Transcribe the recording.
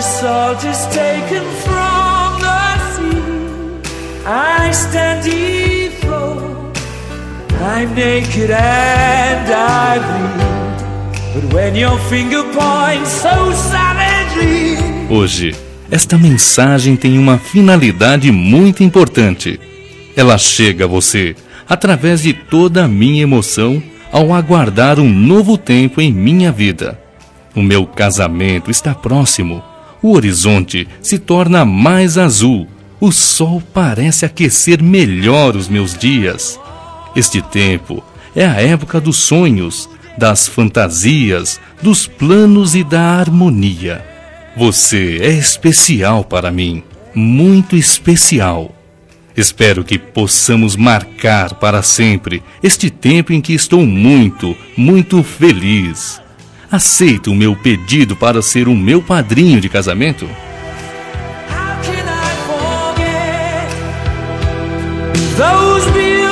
salt is taken from the sea. I stand dethroned, I'm naked and I bleed. But when your finger points so savagely. Hoje, esta mensagem tem uma finalidade muito importante. Ela chega a você através de toda a minha emoção ao aguardar um novo tempo em minha vida. O meu casamento está próximo. O horizonte se torna mais azul. O sol parece aquecer melhor os meus dias. Este tempo é a época dos sonhos, das fantasias, dos planos e da harmonia. Você é especial para mim, muito especial. Espero que possamos marcar para sempre este tempo em que estou muito, muito feliz. Aceita o meu pedido para ser o meu padrinho de casamento? How can I forget those beautiful